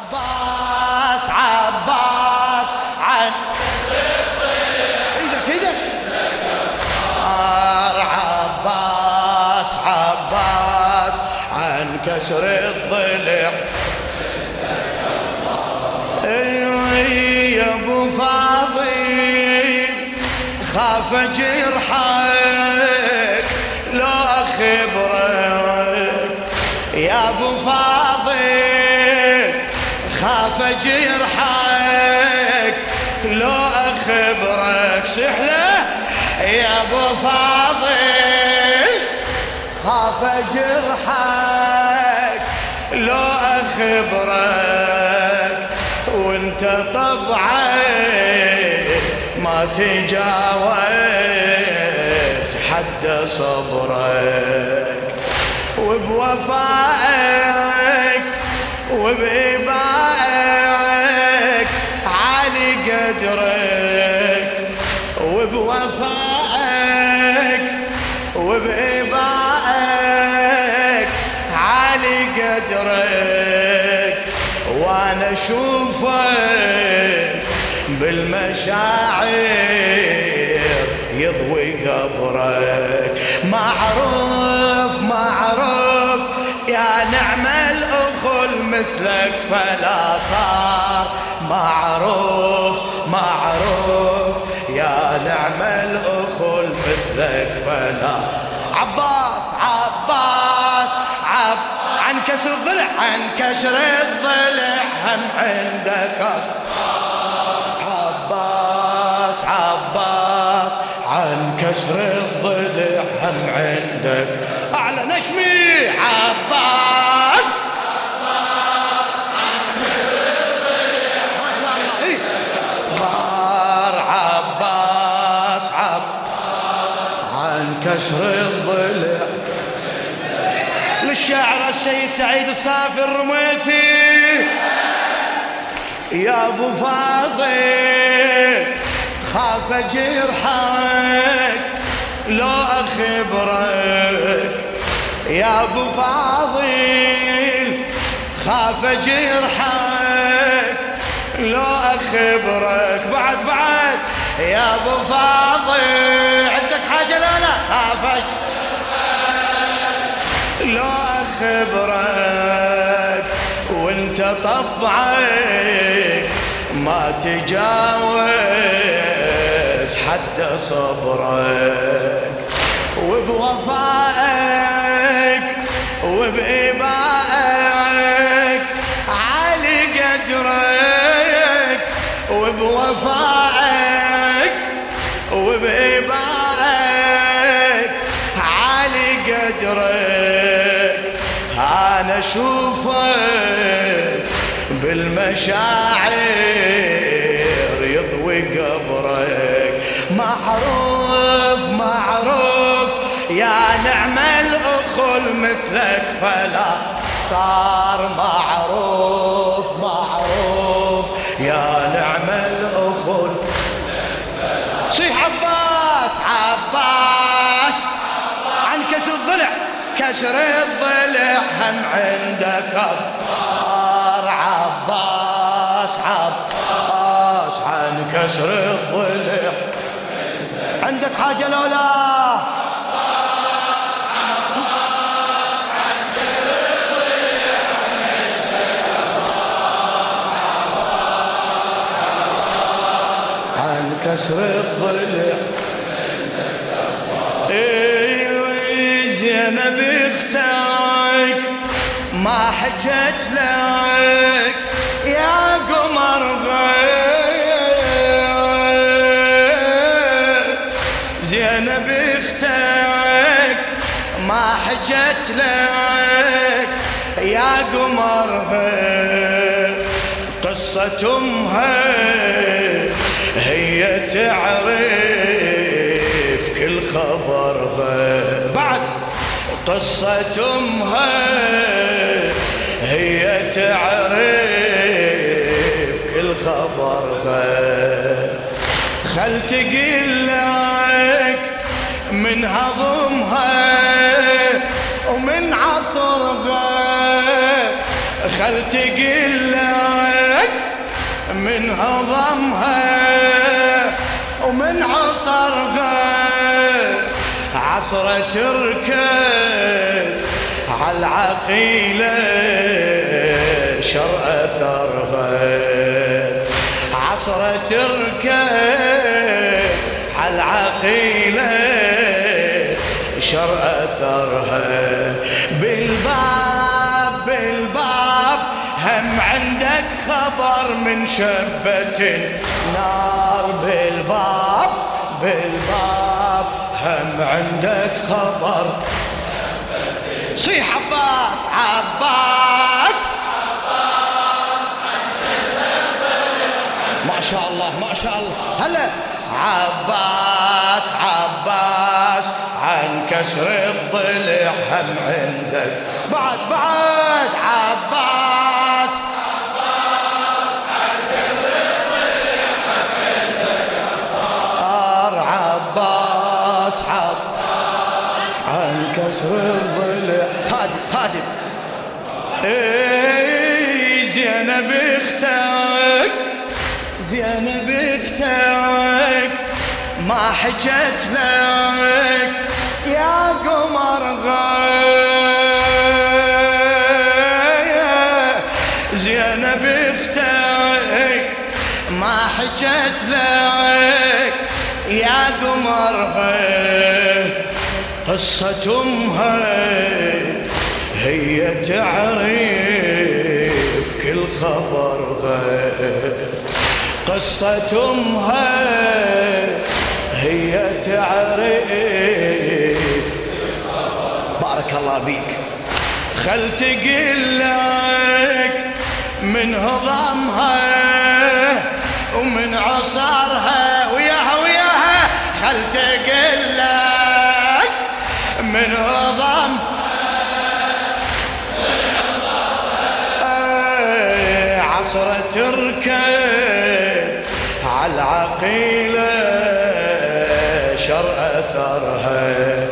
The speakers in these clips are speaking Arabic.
عباس عباس عن ايدك ايدك عباس عباس عن كسر الضلع. يا ابو فاضل خاف جرحك لو اخبرك، يا ابو فاضل خاف جرحك لو اخبرك. سحله يا ابو فاضل خاف جرحك لو اخبرك، وانت طبعك ما تجاوز حد صبرك، وبوفائك وبإبائك عالي قدرك، وبوفائك وبإبائك عالي قدرك، وانا اشوفك بالمشاعر يضوي قبرك. معروف معروف يا نعم الأخل مثلك فلا صار، معروف معروف يا نعم الأخل مثلك فلا. عباس عباس عن كسر الضلع، عن كسر الضلع هم عندك. عباس عباس عن كسر الضلع هم عندك. أعلى نشمي عباس عن كسر الضلع ما شاء الله. إيه بار عباس عن كسر الضلع. للشاعر السيد سعيد الصافي الرميثي. يا ابو فاضل خاف جرحك لو اخبرك، يا ابو فاضل خاف جرحك لو اخبرك. بعد يا ابو فاضل عندك حاجه لا خاف لو اخبرك، وانت طبعك ما تجاوز حد صبرك، وبوفائك وبإبائك عالي قدرك، وبوفائك وبإبائك عالي قدرك. أنا أشوفك بالمشاعر يضوي قبرك. معروف معروف يا نعم الأخل مثلك فلا صار، معروف معروف يا نعم الأخل. صيح عباس عباس عن كسر الضلع، كسر الضلع هم عندك. عباس عباس عن كسر الضلع عندك حاجة لولا. عن كسر الضلع عن كسر الضلع. زينب اختك ما حجت لك يا قمر غير، زينب اختك ما حجت لك يا قمر غير. قصة امها هي تعرف كل خبر غير. بعد قصة امها هي تعرف كل خبر غير. خل تقول لك من هضمها ومن عصرها، خل تقلك من هضمها ومن عصرها عصرة تركب عالعقيلة شر أثرها عصرة تركب عالعقيلة شر أثرها بالباب بالباب هم عندك خبر من شبة نار بالباب بالباب هم عندك خبر صيح عباس عباس ما شاء الله ما شاء الله هلا عباس عباس عن كسر الضلع هم عندك بعد عباس عباس عن كسر الضلع هم عندك عباس عن كسر الضلع خادم زينب اختك زينب اختك ما حكت لك يا قمر زينب اختك ما حكت لك يا قمر قصة امها هي تعرف كل خبرها قصة امها هي تعرف بارك الله بيك خل تقلك من هضمها ومن عصارها وياها خل تقلك من هضم عصرة تركب عالعقيلة شر أثرها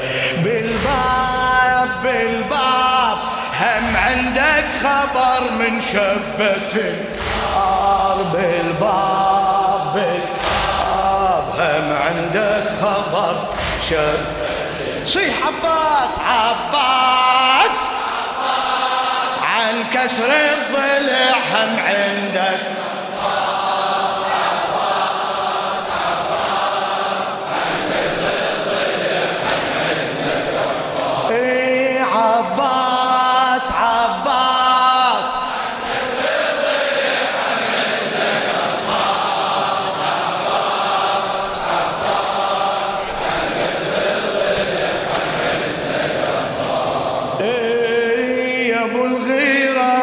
بالباب بالباب هم عندك خبر من شبة نار بالباب بالباب هم عندك خبر شب صيح عباس عباس عن كسر الضلع هم عندك عباس عباس يا ابو الغيرة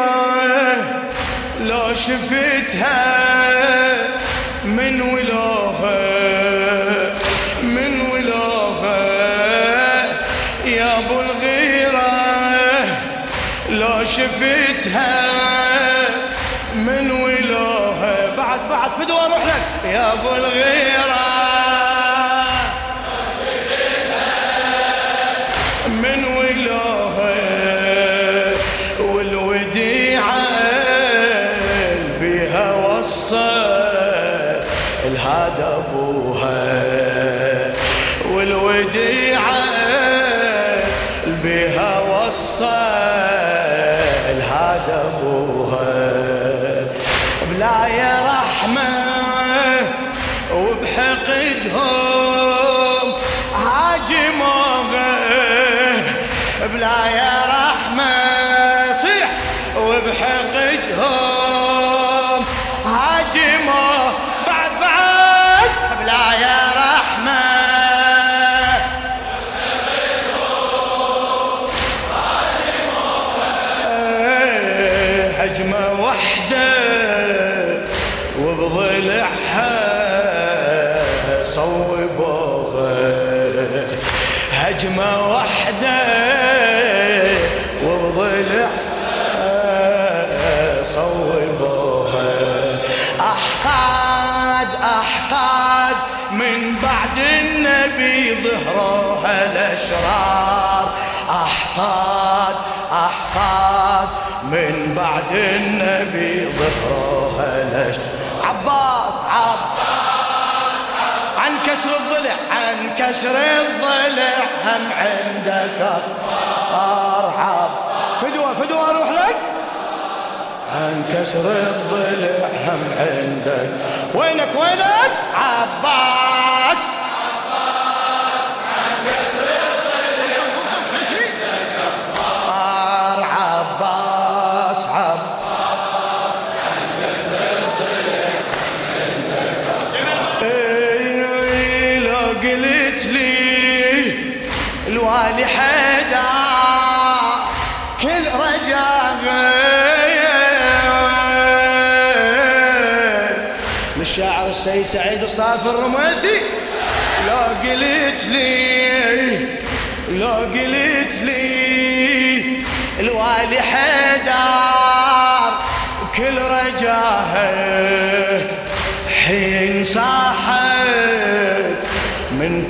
لو شفتها من ولوها من ولوها يا ابو الغيرة لو شفتها من ولوها بعد فدوى اروح لك يا ابو الغيرة لو شفتها من ولوها والوديعة بها وصى الهذا ابوها والوديعة بها وصى الهذا ابوها بلا يا رحمة وبحقدهم هاجموها بلا يا رحمة صيح وبحقدهم هاجموه بعد بلا يا رحمة هجمة وحدة وبضلعها صوبوها هجمة وحدة وبضلعها صوبوها أحقاد من بعد النبي ظهروها الأشرار أحقاد من بعد النبي ظهرها لش. عباس عن كسر الضلع، عن كسر الضلع هم عندك أرعب. فدوة أروح لك. عن كسر الضلع هم عندك. وينك عباس؟ عن كسر الضلع هم عندك عباس عن كسر الضلع هم عندك. لو قلت لي الوالي حدا كل رجاء للشاعر السيد سعيد الصافي الرميثي. لو قلت لي الوالي حيدر كل رجاه حين صاحت من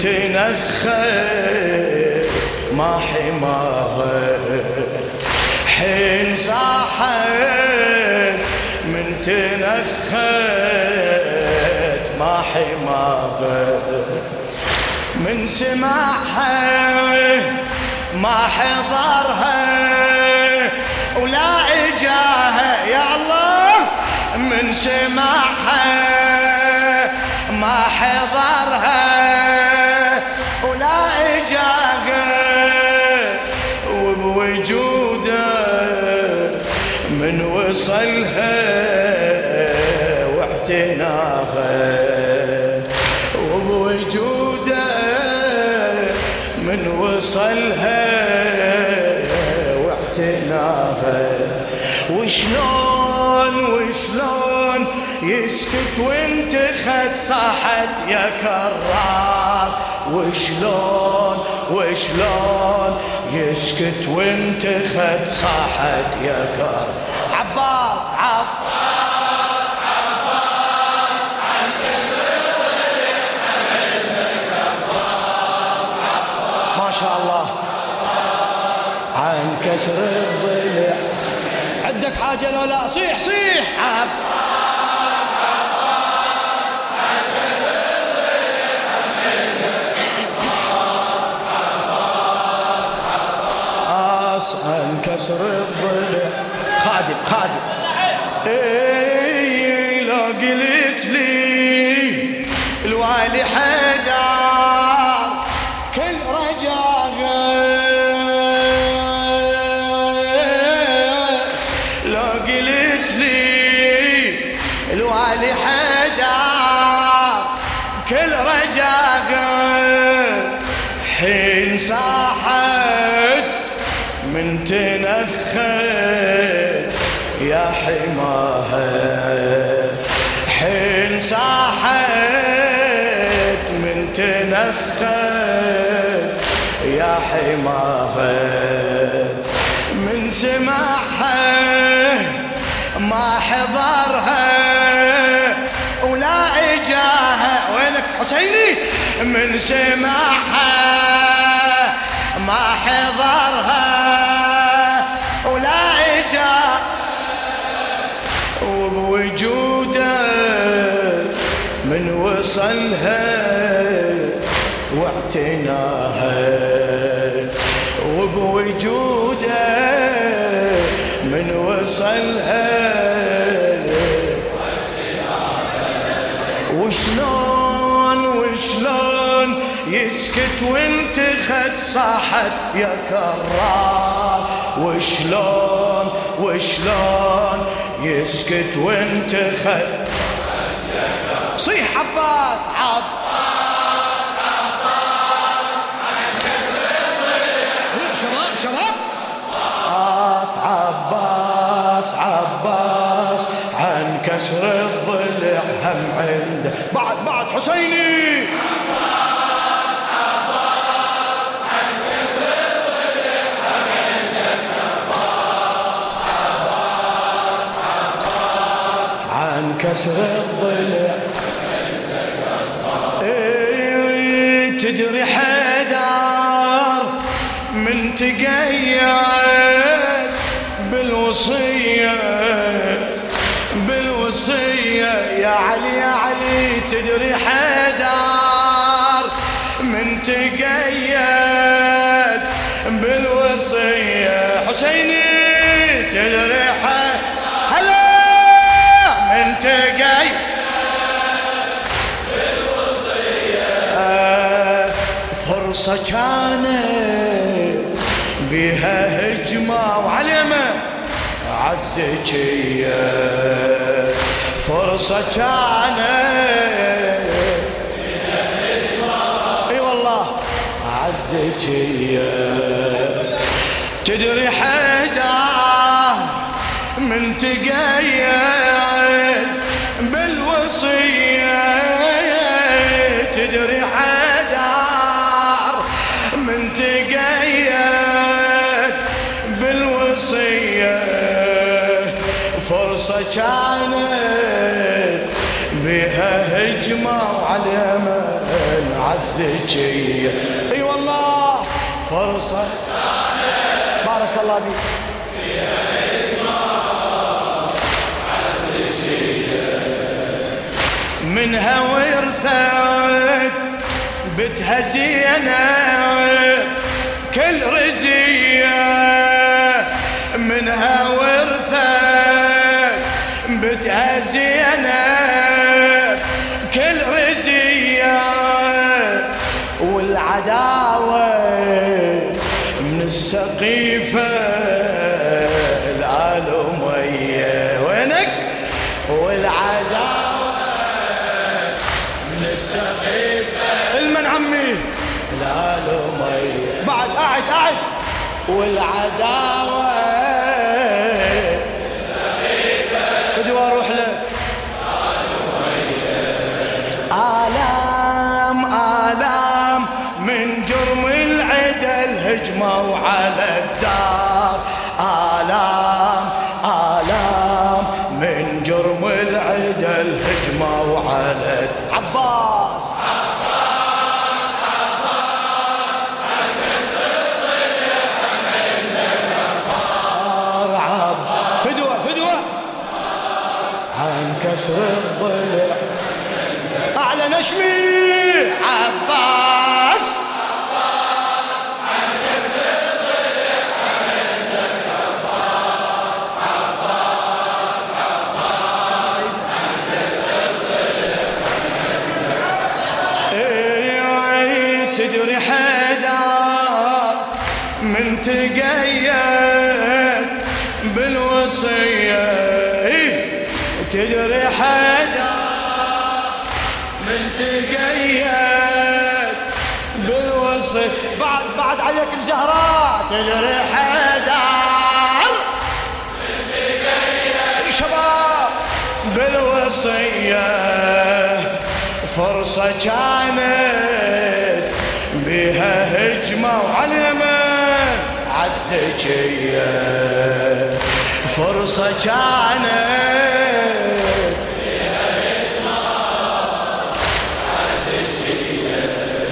تنخت ما حماها، حين صاحت من تنخت ما حماها. من سمعها ما حضرها ولا إجاها يا الله. من سمعها ما حضرها ولا إجاها وبوجوده من وصلها واعتناها، وبوجوده من وصلها واعتناها. وشلون يسكت وانت خد صاحت يا كرار. وشلون يسكت وانت خد صاحت يا كرار. عباس عن كسر الضلع هم عندك ما شاء الله. عن كسر الضلع عندك حاجة لو لا؟ صيح عن كسر الضلع هم عندك عن كسر الضلع. خادم لو قلت لي الوالي حيدر كل رجاء، لو قلت لي الوالي حيدر كل رجاء حين صاحت من تنخت يا حماها، حين صاحت من تنخت يا حماها. من سمعها ما حضرها ولا إجاها. وينك حسيني؟ من سمعها ما حضرها ولا إجاها وبوجوده من وصلها واعتناها، وبوجوده من وصلها واعتناها. وشلون يسكت وانت خد صاحت يا كرار. وشلون يسكت وانت خد. صيح عباس عن كسر الضلع. شباب عباس عن كسر الضلع هم عنده. بعد حسيني. عن كسر الضلع هم عندك عن كسر الضلع. تدري حيدر من تقيد بالوصية يا علي يا علي تدري حيدر من تقيد بالوصية حسيني تدري هلا من تقيد بالوصية فرصة كانت بها هجمة وعلمة عالزكية فرصة كانت بها هجمة اي والله عالزكية تدري حدا من تقيد بالوصية تدري حدا من تقيد بالوصية فرصة كانت بها هجمة وعلى من عالزكية اي والله فرصة بارك الله بك بها هجمة عالزكية منها ورثت بتها زينة كل رزية منها ورثت بتها زينة كل رزية والعداوة من السقيفة الآلومية وينك والعداوة من السقيفة المن عمي الآلومية بعد قاعد والعداوة فدوى اروح لك آلام من جرم العدا الهجمة وعلى الدار آلام من جرم العدا الهجمة وعلى عباس عن كسر الضلع أعلى نشمي عباس عن كسر الضلع عباس عن كسر الضلع تدري حيدر من تقيد بالوصية تدري حدا من تقيد بالوصي بعد عليك الجهرات تدري حدا من تقيد شباب بالوصية فرصة كانت بها هجمة وعلى من عالزكية فرصة كانت بها هجمة عالزكية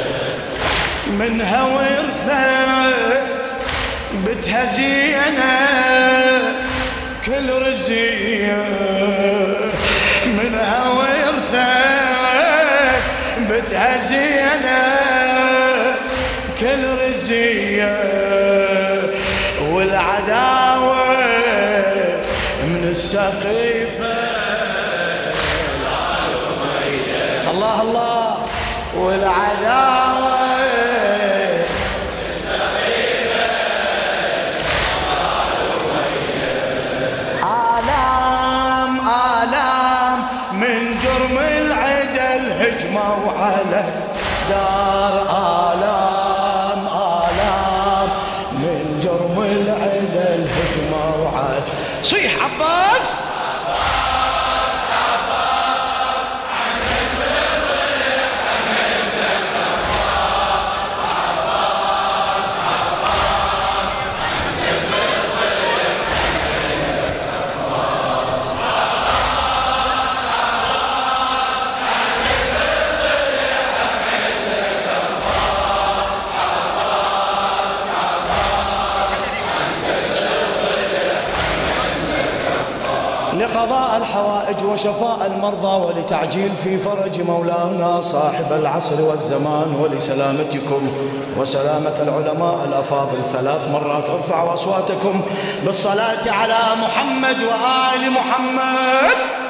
منها ورثت بتها زينة كل رزية منها ورثت بتها زينة كل رزية والعداوة من السقيفة الله الله والعداوة من السقيفة آلام من جرم العدا الهجمة وعلى دار آلام من جرم العدا الهجمة وعلى صيح عباس عن كسر الضلع حملت عباس عن كسر الضلع عن كسر الضلع قضاء الحوائج وشفاء المرضى ولتعجيل في فرج مولانا صاحب العصر والزمان ولسلامتكم وسلامة العلماء الأفاضل 3 مرات. ارفعوا أصواتكم بالصلاة على محمد وآل محمد.